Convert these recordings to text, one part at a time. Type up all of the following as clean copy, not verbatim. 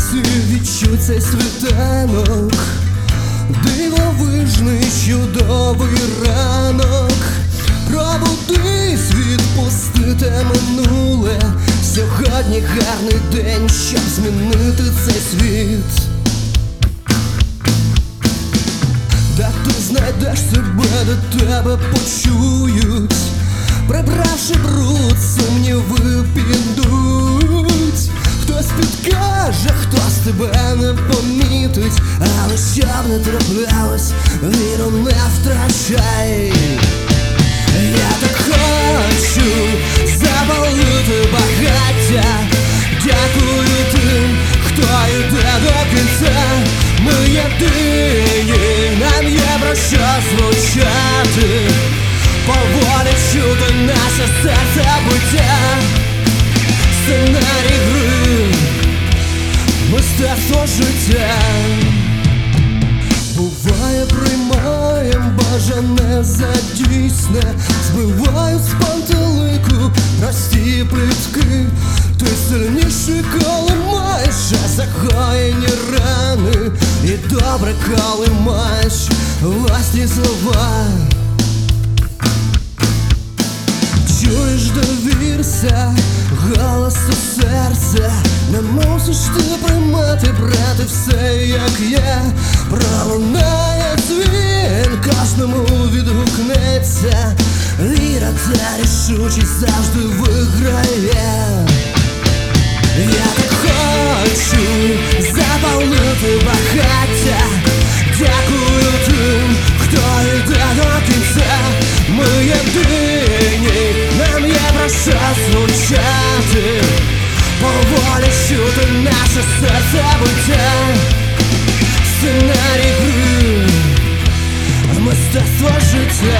відчуй цей світанок, дивовижний чудовий ранок. Пробудись, відпусти те минуле. Сьогодні гарний день, щоб змінити цей світ. Та ти знайдеш себе, де тебе почують. Прибравши бруд, сумніви підуть. Хтось підкаже, хтось тебе не помітить. Але щоб не траплялось, віру не втрачай. Я так хочу запалити багаття. Дякую тим, хто йде до кінця. Ми єдині, нам є про що звучати. Поволі чути наше серце буття. Сценарій гри, мистецтво життя. Буває, приймаєм бажане за дійсне. Збивають з пантелику прості плітки. Ти сильніший, коли маєш загоєні рани. І добре, коли маєш власні слова. Чуєш, довірся голосу серця. Не мусиш ти приймати, брати все, як є. Пролунає дзвін, кожному відгукнеться. Віра та рішучість завжди виграє. Я так хочу запалити багаття. Дякую тим, хто йде до кінця. Ми єдині, нам є про що звучати. Поволі чути наше серце буття. Сценарій гри, мистецтво життя.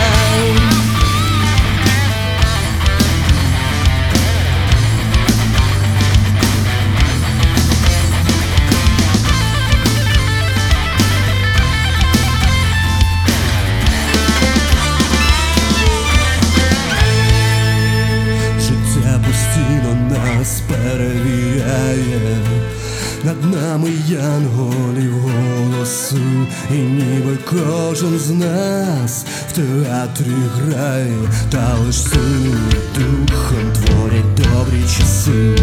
Постійно нас перевіряє. Над нами янголів голосу. І ніби кожен з нас в театрі грає. Та лиш сильним духом творять добрі часи.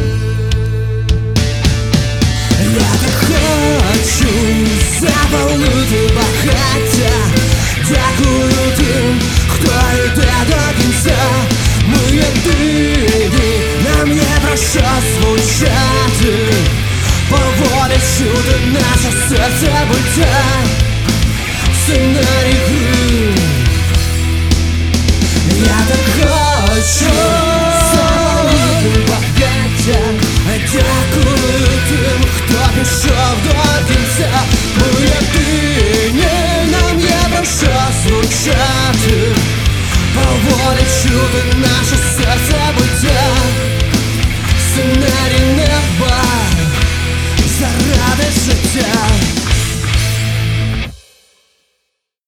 Я так хочу запалити багаття. Дякую тим, хто йде до кінця. Ми єдині, нам є про що звучати. Поволі чути наше серце буття. Сценарій гри,